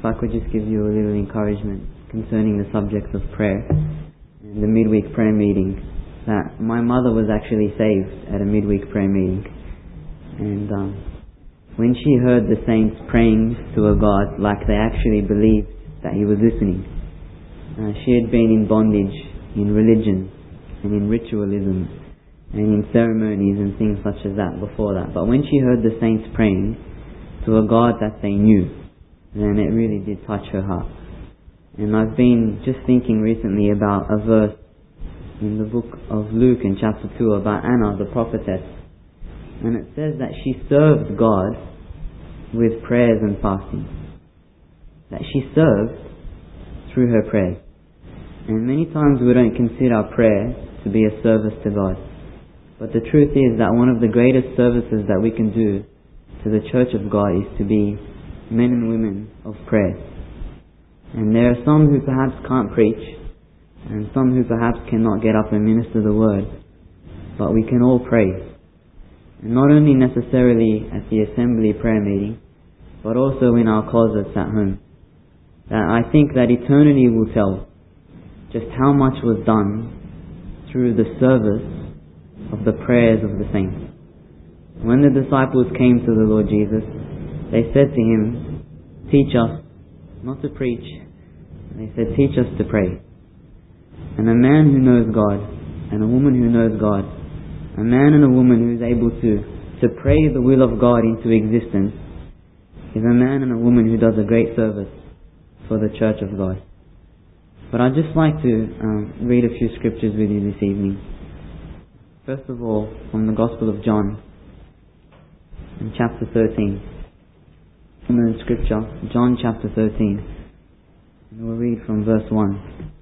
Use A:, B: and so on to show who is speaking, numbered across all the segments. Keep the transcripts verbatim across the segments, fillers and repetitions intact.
A: if I could just give you a little encouragement concerning the subject of prayer and the midweek prayer meeting, that my mother was actually saved at a midweek prayer meeting, and um, when she heard the saints praying to a God like they actually believed that He was listening, uh, she had been in bondage in religion and in ritualism and in ceremonies and things such as that before that. But when she heard the saints praying to a God that they knew, then it really did touch her heart. And I've been just thinking recently about a verse in the book of Luke in chapter two about Anna, the prophetess. And it says that she served God with prayers and fasting. That she served through her prayers. And many times we don't consider prayer to be a service to God. But the truth is that one of the greatest services that we can do to the church of God is to be men and women of prayer. And there are some who perhaps can't preach, and some who perhaps cannot get up and minister the word, but we can all pray. And not only necessarily at the assembly prayer meeting, but also in our closets at home. That I think that eternity will tell just how much was done through the service of the prayers of the saints. When the disciples came to the Lord Jesus, they said to Him, "Teach us not to preach." They said, "Teach us to pray." And a man who knows God and a woman who knows God, a man and a woman who is able to, to pray the will of God into existence, is a man and a woman who does a great service for the church of God. But I'd just like to um, read a few scriptures with you this evening. First of all, from the Gospel of John, in chapter thirteen. From the scripture, John chapter thirteen. And we'll read from verse one.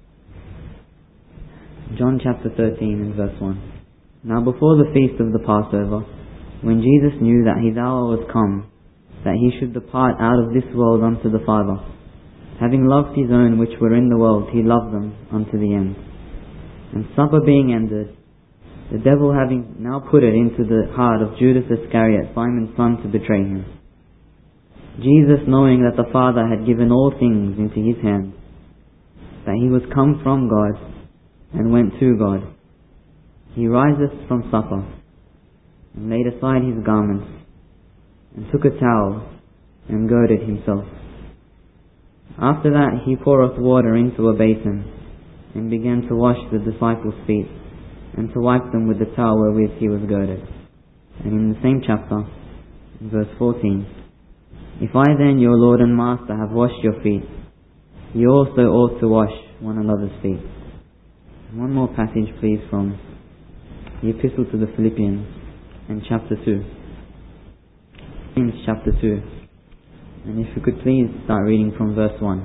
A: John chapter thirteen and verse one. Now before the feast of the Passover, when Jesus knew that His hour was come, that He should depart out of this world unto the Father, having loved His own which were in the world, He loved them unto the end. And supper being ended, the devil having now put it into the heart of Judas Iscariot, Simon's son, to betray Him, Jesus, knowing that the Father had given all things into His hand, that He was come from God and went to God, He riseth from supper, and laid aside His garments, and took a towel, and girded Himself. After that He poureth water into a basin, and began to wash the disciples' feet, and to wipe them with the towel wherewith He was girded. And in the same chapter, in verse fourteen, If I then, your Lord and Master, have washed your feet, you also ought to wash one another's feet. And one more passage, please, from the Epistle to the Philippians, in chapter two. In chapter two. And if you could please start reading from verse one.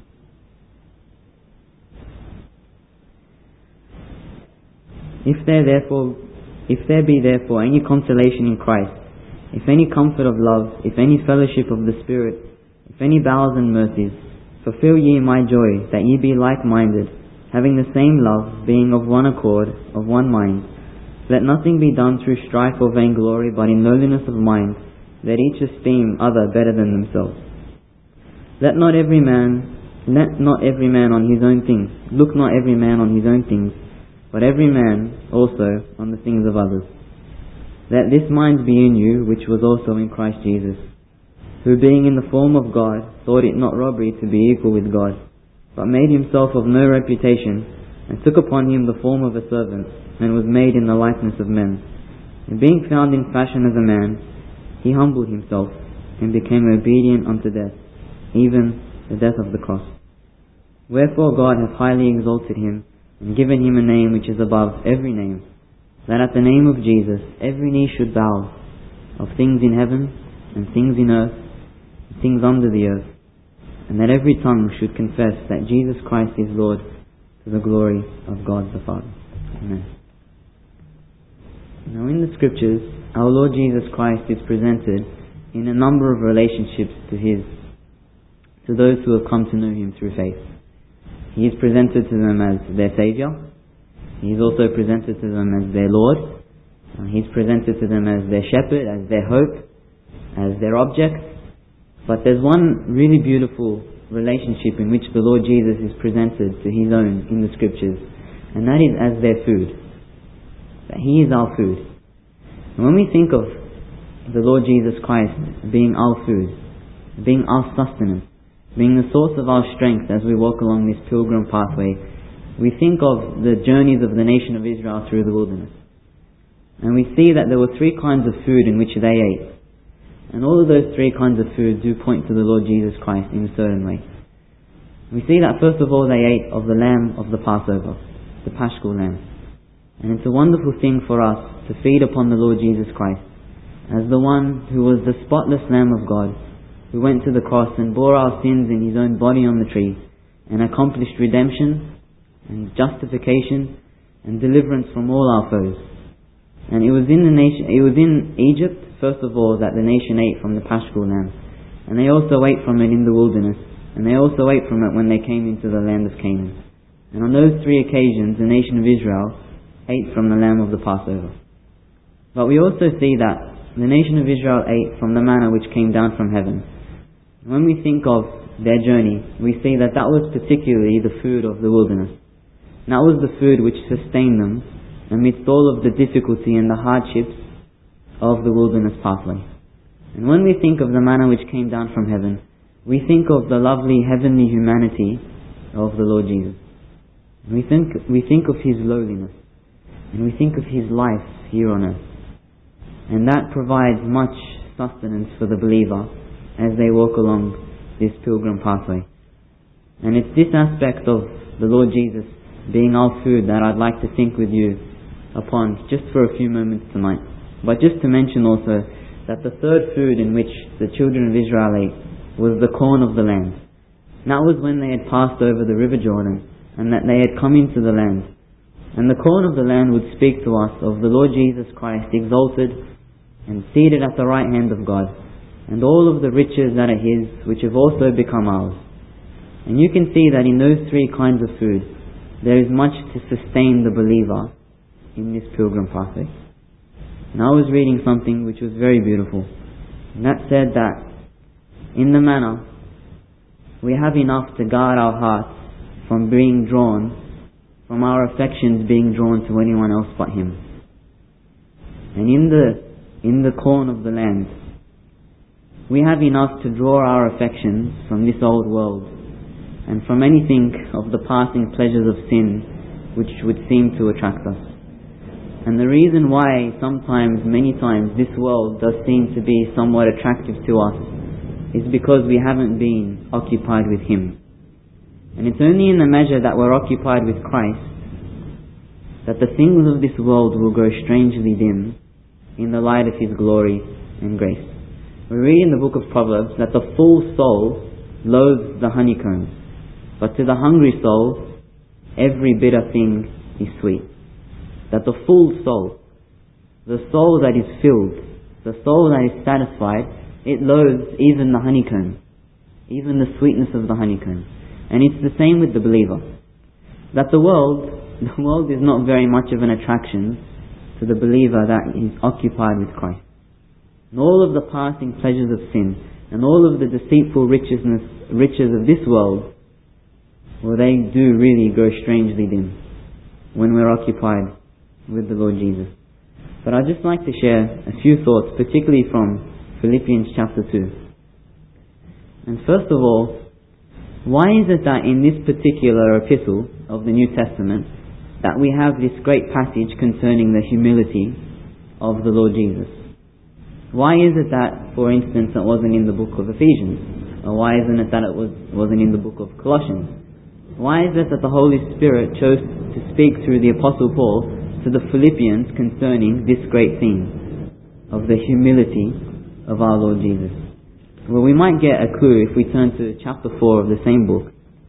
A: If there therefore, if there be therefore any consolation in Christ, if any comfort of love, if any fellowship of the Spirit, if any bowels and mercies, fulfill ye my joy, that ye be like-minded, having the same love, being of one accord, of one mind. Let nothing be done through strife or vainglory, but in lowliness of mind, let each esteem other better than themselves. Let not every man, let not every man on his own things, look not every man on his own things, but every man also on the things of others. Let this mind be in you, which was also in Christ Jesus, who being in the form of God, thought it not robbery to be equal with God, but made Himself of no reputation, and took upon Him the form of a servant, and was made in the likeness of men. And being found in fashion as a man, He humbled Himself, and became obedient unto death, even the death of the cross. Wherefore God hath highly exalted Him, and given Him a name which is above every name, that at the name of Jesus every knee should bow, of things in heaven, and things in earth, and things under the earth, and that every tongue should confess that Jesus Christ is Lord, to the glory of God the Father. Amen. Now in the Scriptures, our Lord Jesus Christ is presented in a number of relationships to His, to those who have come to know Him through faith. He is presented to them as their Saviour. He is also presented to them as their Lord. He is presented to them as their Shepherd, as their hope, as their object. But there's one really beautiful relationship in which the Lord Jesus is presented to His own in the Scriptures, and that is as their food. That He is our food. And when we think of the Lord Jesus Christ being our food, being our sustenance, being the source of our strength as we walk along this pilgrim pathway, we think of the journeys of the nation of Israel through the wilderness. And we see that there were three kinds of food in which they ate. And all of those three kinds of food do point to the Lord Jesus Christ in a certain way. We see that first of all they ate of the lamb of the Passover, the Paschal lamb. And it's a wonderful thing for us to feed upon the Lord Jesus Christ as the one who was the spotless Lamb of God, who went to the cross and bore our sins in His own body on the tree and accomplished redemption and justification and deliverance from all our foes. And it was in the nation, it was in Egypt, first of all, that the nation ate from the Paschal lamb. And they also ate from it in the wilderness. And they also ate from it when they came into the land of Canaan. And on those three occasions, the nation of Israel ate from the lamb of the Passover. But we also see that the nation of Israel ate from the manna which came down from heaven. When we think of their journey, we see that that was particularly the food of the wilderness. And that was the food which sustained them amidst all of the difficulty and the hardships of the wilderness pathway. And when we think of the manna which came down from heaven, we think of the lovely heavenly humanity of the Lord Jesus. We think, we think of His lowliness, and we think of His life here on earth. And that provides much sustenance for the believer as they walk along this pilgrim pathway. And it's this aspect of the Lord Jesus being our food that I'd like to think with you upon just for a few moments tonight. But just to mention also that the third food in which the children of Israel ate was the corn of the land. And that was when they had passed over the river Jordan and that they had come into the land. And the corn of the land would speak to us of the Lord Jesus Christ exalted and seated at the right hand of God, and all of the riches that are His, which have also become ours. And you can see that in those three kinds of food, there is much to sustain the believer in this pilgrim pathway. And I was reading something which was very beautiful. And that said that in the manna, we have enough to guard our hearts from being drawn, from our affections being drawn to anyone else but Him. And in the, in the corn of the land, we have enough to draw our affections from this old world and from anything of the passing pleasures of sin which would seem to attract us. And the reason why sometimes, many times, this world does seem to be somewhat attractive to us is because we haven't been occupied with Him. And it's only in the measure that we're occupied with Christ that the things of this world will grow strangely dim in the light of His glory and grace. We read in the book of Proverbs that the full soul loathes the honeycomb, but to the hungry soul every bitter thing is sweet. That the full soul, the soul that is filled, the soul that is satisfied, it loathes even the honeycomb, even the sweetness of the honeycomb. And it's the same with the believer. That the world, the world is not very much of an attraction to the believer that is occupied with Christ. And all of the passing pleasures of sin, and all of the deceitful riches, riches of this world, well, they do really grow strangely dim when we're occupied with the Lord Jesus. But I'd just like to share a few thoughts, particularly from Philippians chapter two. And first of all, why is it that in this particular epistle of the New Testament that we have this great passage concerning the humility of the Lord Jesus? Why is it that, for instance, it wasn't in the book of Ephesians? Or why isn't it that it was, wasn't in the book of Colossians? Why is it that the Holy Spirit chose to speak through the Apostle Paul to the Philippians concerning this great theme of the humility of our Lord Jesus? Well, we might get a clue if we turn to chapter four of the same book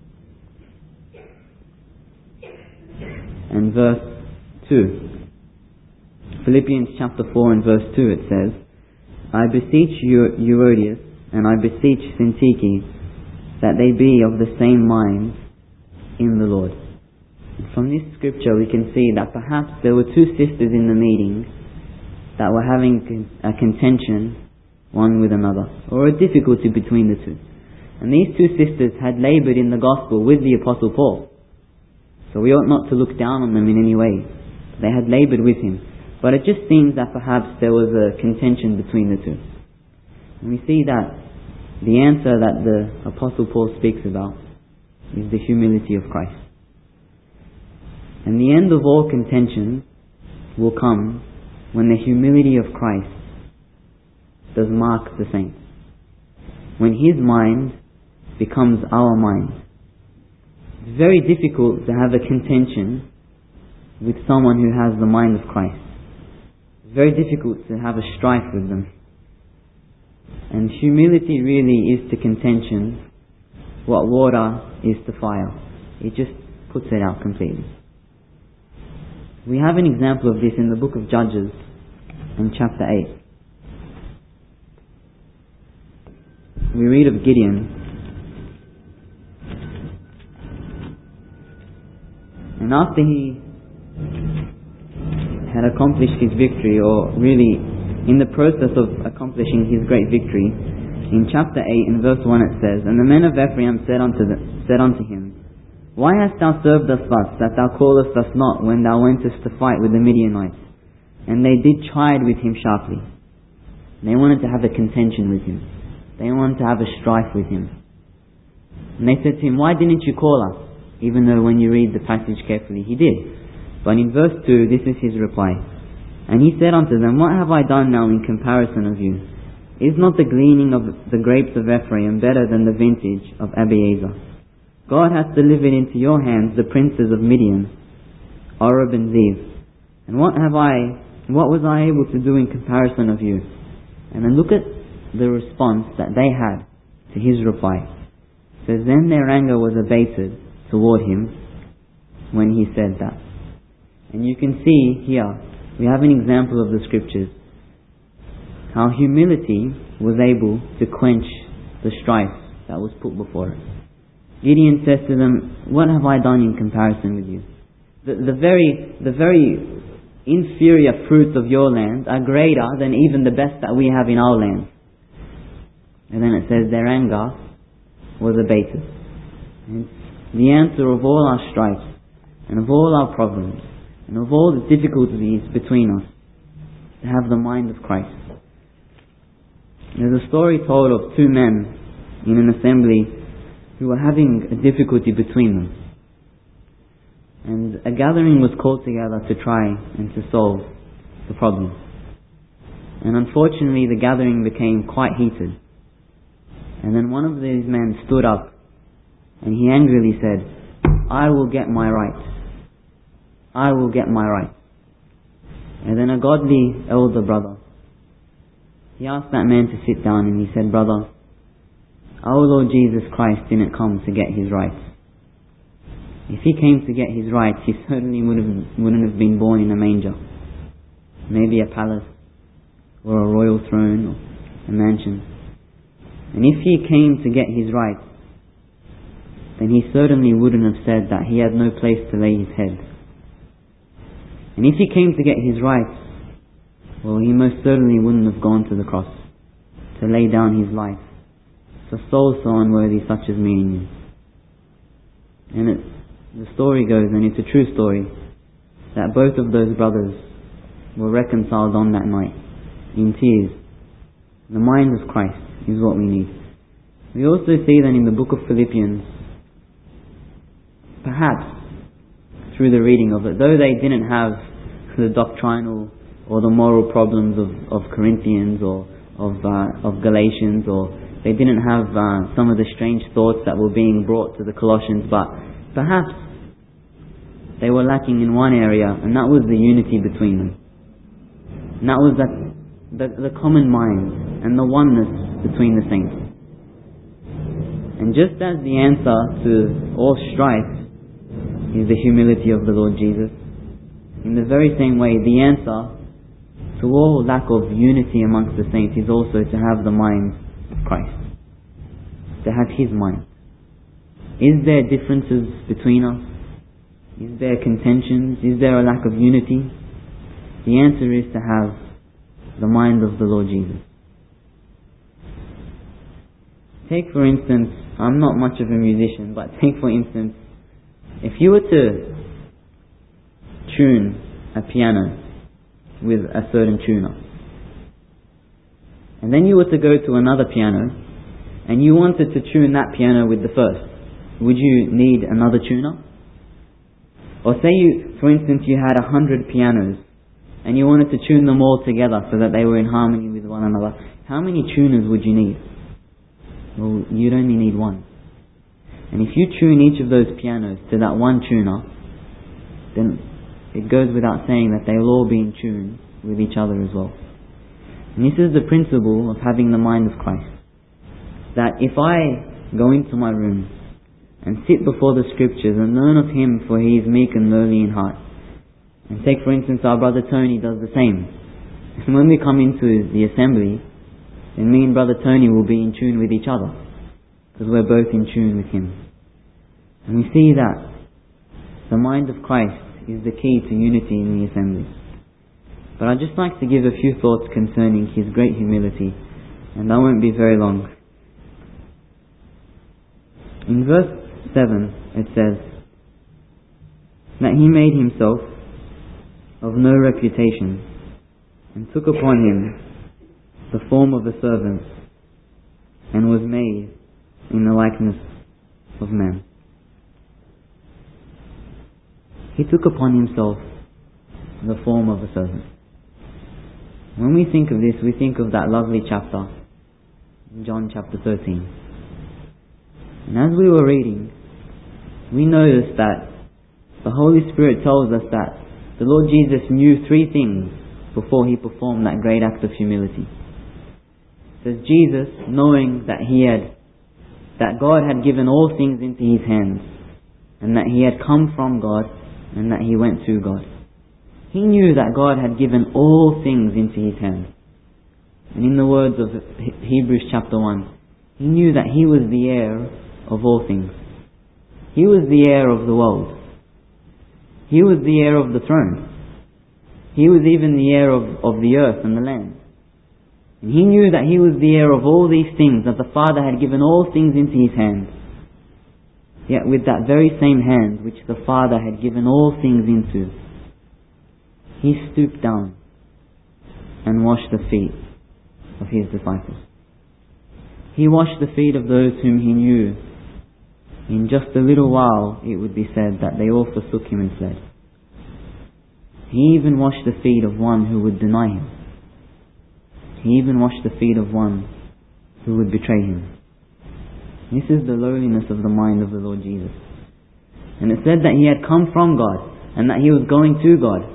A: and verse two. Philippians chapter four and verse two, it says, I beseech you, Euodias, and I beseech Syntyche, that they be of the same mind in the Lord. And from this scripture we can see that perhaps there were two sisters in the meeting that were having a contention one with another, or a difficulty between the two. And these two sisters had laboured in the gospel with the Apostle Paul. So we ought not to look down on them in any way. They had laboured with him. But it just seems that perhaps there was a contention between the two. And we see that the answer that the Apostle Paul speaks about is the humility of Christ. And the end of all contention will come when the humility of Christ does mark the saints. When His mind becomes our mind. It's very difficult to have a contention with someone who has the mind of Christ. It's very difficult to have a strife with them. And humility really is to contention what water is to fire. It just puts it out completely. We have an example of this in the book of Judges in chapter eight. We read of Gideon. And after he had accomplished his victory, or really in the process of accomplishing his great victory, in chapter eight in verse one it says, "And the men of Ephraim said unto, the, said unto him, Why hast thou served us thus, that thou callest us not when thou wentest to fight with the Midianites? And they did chide with him sharply." They wanted to have a contention with him. They wanted to have a strife with him. And they said to him, "Why didn't you call us?" Even though when you read the passage carefully, he did. But in verse two, this is his reply. "And he said unto them, What have I done now in comparison of you? Is not the gleaning of the grapes of Ephraim better than the vintage of Abiezer? God hath delivered into your hands the princes of Midian, Oreb and Zeeb. And what have I, what was I able to do in comparison of you?" And then look at the response that they had to his reply. It says, "Then their anger was abated toward him when he said that." And you can see here, we have an example of the scriptures, how humility was able to quench the strife that was put before it. Gideon says to them, "What have I done in comparison with you? The, the very the very inferior fruits of your land are greater than even the best that we have in our land." And then it says their anger was abated. And the answer of all our strifes and of all our problems and of all the difficulties between us, to have the mind of Christ. There's a story told of two men in an assembly who were having a difficulty between them. And a gathering was called together to try and to solve the problem. And unfortunately the gathering became quite heated. And then one of these men stood up and he angrily said, "I will get my rights. I will get my rights." And then a godly elder brother, he asked that man to sit down and he said, "Brother, our Lord Jesus Christ didn't come to get his rights. If he came to get his rights, he certainly would have, wouldn't have been born in a manger. Maybe a palace or a royal throne or a mansion. And if he came to get his rights, then he certainly wouldn't have said that he had no place to lay his head. And if he came to get his rights, well, he most certainly wouldn't have gone to the cross to lay down his life for souls so unworthy such as me and you." And it, the story goes, and it's a true story, that both of those brothers were reconciled on that night in tears. The mind of Christ is what we need. We also see that in the book of Philippians, perhaps through the reading of it, though they didn't have the doctrinal or the moral problems of, of Corinthians or of, uh, of Galatians, or they didn't have uh, some of the strange thoughts that were being brought to the Colossians, but perhaps they were lacking in one area, and that was the unity between them. And that was that the, the common mind and the oneness between the saints. And just as the answer to all strife is the humility of the Lord Jesus, in the very same way, the answer to all lack of unity amongst the saints is also to have the mind of Christ, to have His mind. Is there differences between us? Is there contentions? Is there a lack of unity? The answer is to have the mind of the Lord Jesus. take for instance, I'm not much of a musician, but take for instance, if you were to tune a piano with a certain tuner, and then you were to go to another piano, and you wanted to tune that piano with the first, would you need another tuner? Or say you, for instance, you had a hundred pianos, and you wanted to tune them all together so that they were in harmony with one another. How many tuners would you need? Well, you'd only need one. And if you tune each of those pianos to that one tuner, then it goes without saying that they'll all be in tune with each other as well. And this is the principle of having the mind of Christ. That if I go into my room and sit before the scriptures and learn of Him, for He is meek and lowly in heart. And take for instance, our brother Tony does the same. And when we come into the assembly, then me and brother Tony will be in tune with each other, because we're both in tune with Him. And we see that the mind of Christ is the key to unity in the assembly. But I'd just like to give a few thoughts concerning His great humility, and I won't be very long. In verse seven it says that He made Himself of no reputation, and took upon Him the form of a servant, and was made in the likeness of man. He took upon Himself the form of a servant. When we think of this, we think of that lovely chapter in John chapter thirteen. And as we were reading, we noticed that the Holy Spirit tells us that the Lord Jesus knew three things before He performed that great act of humility. It says Jesus, knowing that He had, that God had given all things into His hands, and that He had come from God, and that He went to God. He knew that God had given all things into His hands. And in the words of Hebrews chapter one, He knew that He was the heir of all things. He was the heir of the world. He was the heir of the throne. He was even the heir of, of the earth and the land. And He knew that He was the heir of all these things, that the Father had given all things into His hand. Yet with that very same hand which the Father had given all things into, He stooped down and washed the feet of His disciples. He washed the feet of those whom He knew in just a little while it would be said that they all forsook Him and fled. He even washed the feet of one who would deny Him. He even washed the feet of one who would betray Him. This is the lowliness of the mind of the Lord Jesus. And it said that He had come from God, and that He was going to God.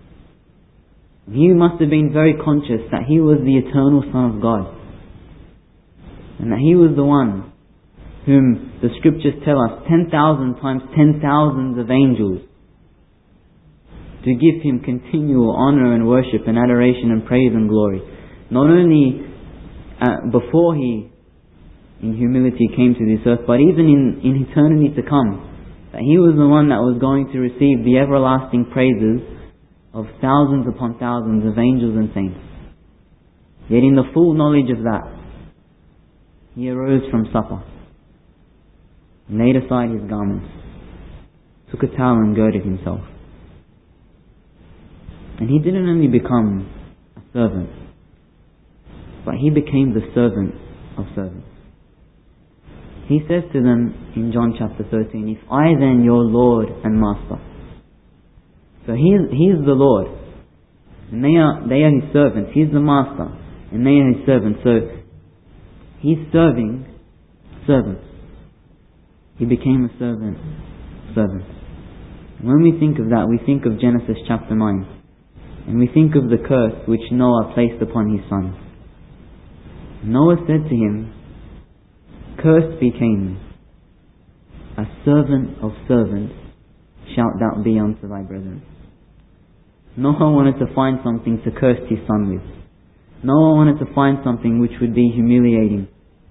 A: He must have been very conscious that He was the eternal Son of God, and that He was the one whom the scriptures tell us ten thousand times ten thousands of angels to give Him continual honour and worship and adoration and praise and glory. Not only uh, before He in humility came to this earth, but even in, in eternity to come, that He was the one that was going to receive the everlasting praises of thousands upon thousands of angels and saints. Yet in the full knowledge of that, He arose from supper, laid aside His garments, took a towel and girded Himself. And He didn't only become a servant, but He became the servant of servants. He says to them in John chapter thirteen, "If I then, your Lord and Master." So He is, he is the Lord, and they are, they are His servants. He is the Master, and they are His servants. So He's serving servants. He became a servant of servants. And when we think of that, we think of Genesis chapter nine, and we think of the curse which Noah placed upon his son. Noah said to him, "Cursed be Canaan, a servant of servants shalt thou be unto thy brethren." Noah wanted to find something to curse his son with. Noah wanted to find something which would be humiliating.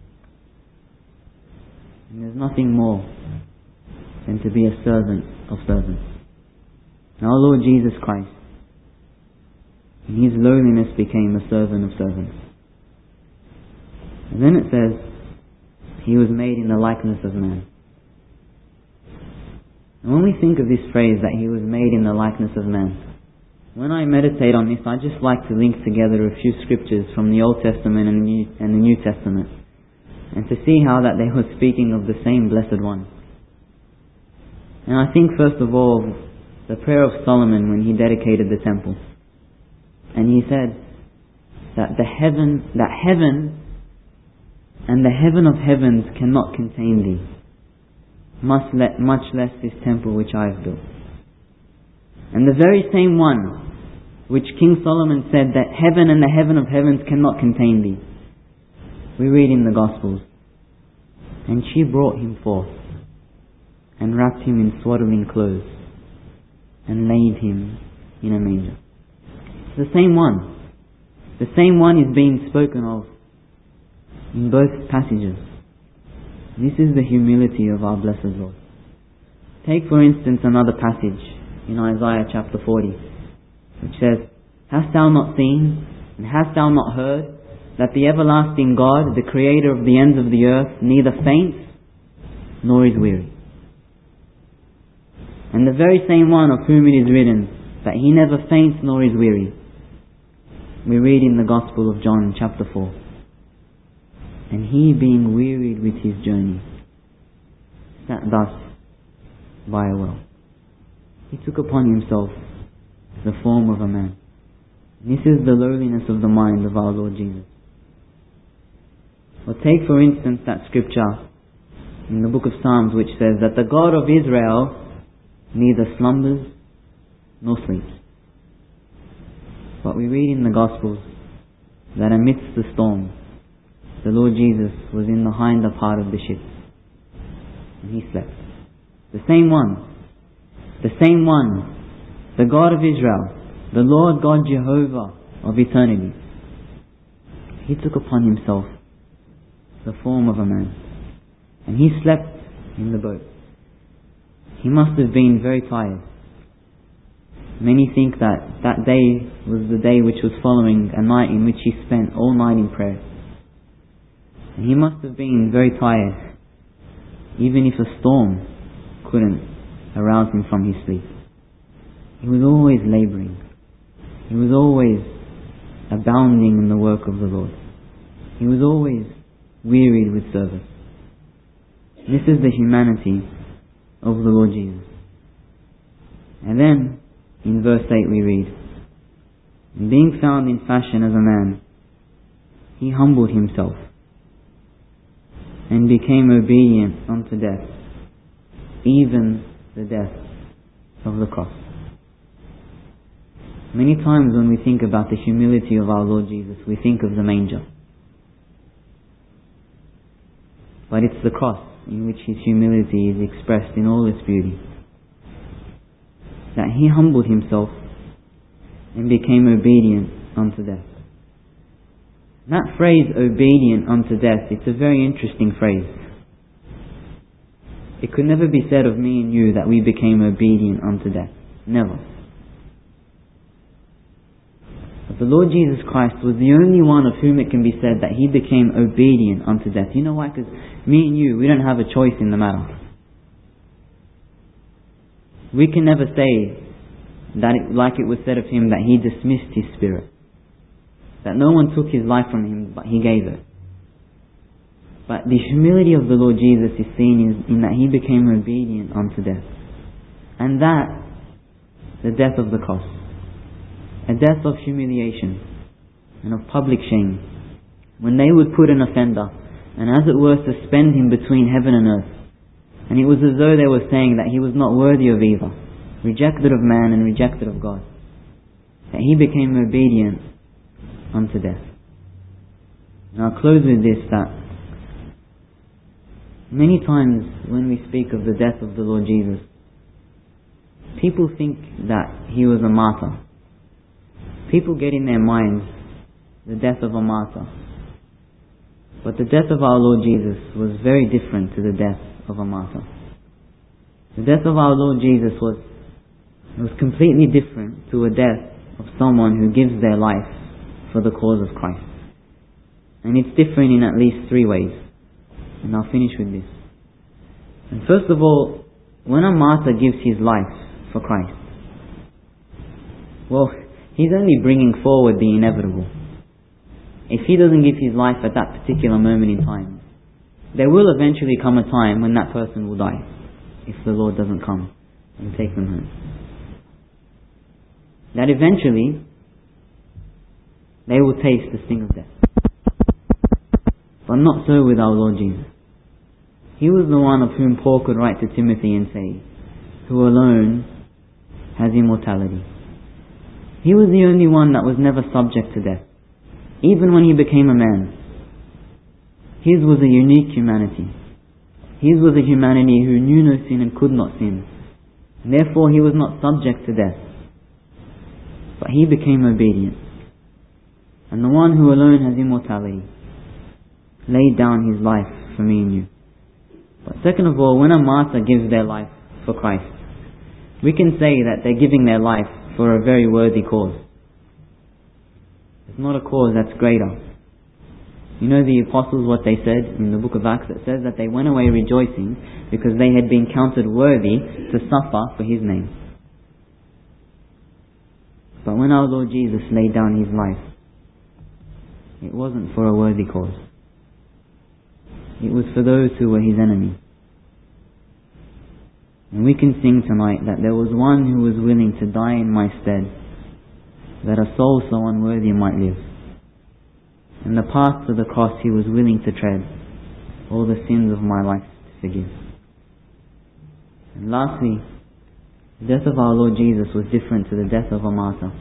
A: And there's nothing more than to be a servant of servants. And our Lord Jesus Christ, in His lowliness, became a servant of servants. And then it says, He was made in the likeness of man. And when we think of this phrase, that He was made in the likeness of man, when I meditate on this, I just like to link together a few scriptures from the Old Testament and the New, and the New Testament, and to see how that they were speaking of the same Blessed One. And I think first of all, the prayer of Solomon when he dedicated the temple. And he said that the heaven, that heaven and the heaven of heavens cannot contain thee, much, le- much less this temple which I have built. And the very same one which King Solomon said that heaven and the heaven of heavens cannot contain thee, we read in the Gospels, and she brought him forth and wrapped him in swaddling clothes and laid him in a manger. It's the same one. The same one is being spoken of in both passages. This is the humility of our blessed Lord. Take for instance another passage in Isaiah chapter forty, which says, Hast thou not seen, and hast thou not heard, that the everlasting God, the Creator of the ends of the earth, neither faints nor is weary? And the very same one of whom it is written that He never faints nor is weary, we read in the Gospel of John chapter four. And He, being wearied with His journey, sat thus by a well. He took upon Himself the form of a man. This is the lowliness of the mind of our Lord Jesus. Or take for instance that scripture in the book of Psalms which says that the God of Israel neither slumbers nor sleeps. But we read in the Gospels that amidst the storm, the Lord Jesus was in the hinder part of the ship, and He slept. The same one, the same one, the God of Israel, the Lord God Jehovah of eternity, He took upon Himself the form of a man, and He slept in the boat. He must have been very tired. Many think that that day was the day which was following a night in which He spent all night in prayer. And He must have been very tired, even if a storm couldn't arouse Him from His sleep. He was always labouring. He was always abounding in the work of the Lord. He was always wearied with service. This is the humanity of the Lord Jesus. And then, in verse eight we read, And being found in fashion as a man, He humbled Himself, and became obedient unto death, even the death of the cross. Many times when we think about the humility of our Lord Jesus, we think of the manger. But it's the cross in which His humility is expressed in all its beauty. That He humbled Himself and became obedient unto death. That phrase, obedient unto death, it's a very interesting phrase. It could never be said of me and you that we became obedient unto death. Never. But the Lord Jesus Christ was the only one of whom it can be said that He became obedient unto death. You know why? Because me and you, we don't have a choice in the matter. We can never say that it, like it was said of Him, that He dismissed His spirit. That no one took His life from Him, but He gave it. But the humility of the Lord Jesus is seen in, in that He became obedient unto death. And that, the death of the cross. A death of humiliation and of public shame. When they would put an offender, and as it were suspend him between heaven and earth. And it was as though they were saying that He was not worthy of either. Rejected of man and rejected of God. That He became obedient unto death. And I'll close with this, that many times when we speak of the death of the Lord Jesus, people think that He was a martyr. People get in their minds the death of a martyr. But the death of our Lord Jesus was very different to the death of a martyr. The death of our Lord Jesus was, was completely different to a death of someone who gives their life for the cause of Christ. And it's different in at least three ways. And I'll finish with this. And first of all, when a martyr gives his life for Christ, well, he's only bringing forward the inevitable. If he doesn't give his life at that particular moment in time, there will eventually come a time when that person will die, if the Lord doesn't come and take them home. That eventually they will taste the sting of death. But not so with our Lord Jesus. He was the one of whom Paul could write to Timothy and say, who alone has immortality. He was the only one that was never subject to death, even when he became a man. His was a unique humanity. His was a humanity who knew no sin and could not sin. And therefore he was not subject to death. But he became obedient. And the one who alone has immortality laid down his life for me and you. But second of all, when a martyr gives their life for Christ, we can say that they're giving their life for a very worthy cause. It's not a cause that's greater. You know the apostles, what they said in the book of Acts, it says that they went away rejoicing because they had been counted worthy to suffer for his name. But when our Lord Jesus laid down his life, it wasn't for a worthy cause. It was for those who were his enemies. And we can sing tonight that there was one who was willing to die in my stead, that a soul so unworthy might live. And the path to the cross he was willing to tread, all the sins of my life to forgive. And lastly, the death of our Lord Jesus was different to the death of a martyr.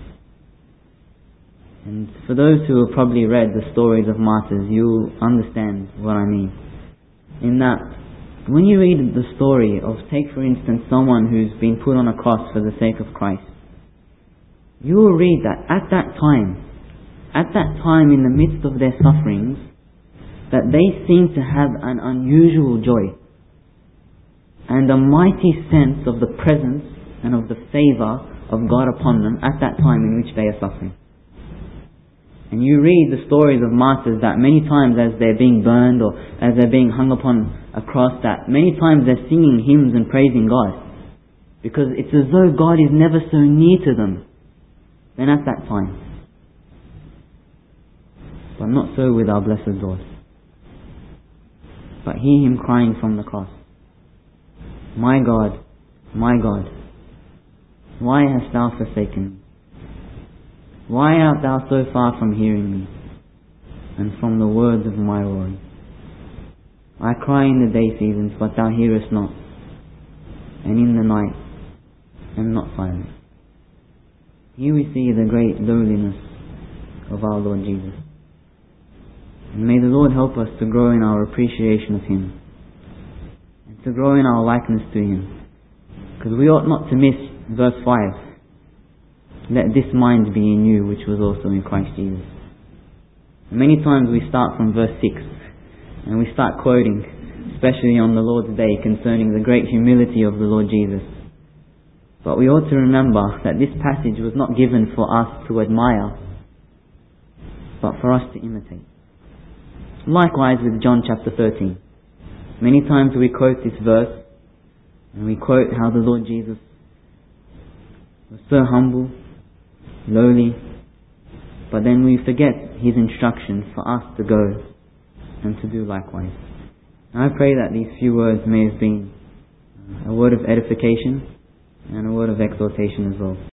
A: And for those who have probably read the stories of martyrs, you'll understand what I mean. In that, when you read the story of, take for instance, someone who's been put on a cross for the sake of Christ, you will read that at that time, at that time in the midst of their sufferings, that they seem to have an unusual joy and a mighty sense of the presence and of the favour of God upon them at that time in which they are suffering. And you read the stories of martyrs that many times as they're being burned or as they're being hung upon a cross, that many times they're singing hymns and praising God, because it's as though God is never so near to them than at that time. But not so with our blessed Lord. But hear him crying from the cross, my God, my God, why hast thou forsaken me? Why art thou so far from hearing me, and from the words of my roaring? I cry in the day seasons, but thou hearest not, and in the night am not silent. Here we see the great lowliness of our Lord Jesus. And may the Lord help us to grow in our appreciation of him, and to grow in our likeness to him. Because we ought not to miss verse five. Let this mind be in you, which was also in Christ Jesus. And many times we start from verse six, and we start quoting, especially on the Lord's Day, concerning the great humility of the Lord Jesus. But we ought to remember that this passage was not given for us to admire, but for us to imitate. Likewise with John chapter thirteen. Many times we quote this verse, and we quote how the Lord Jesus was so humble, lowly, but then we forget his instructions for us to go and to do likewise. And I pray that these few words may have been a word of edification and a word of exhortation as well.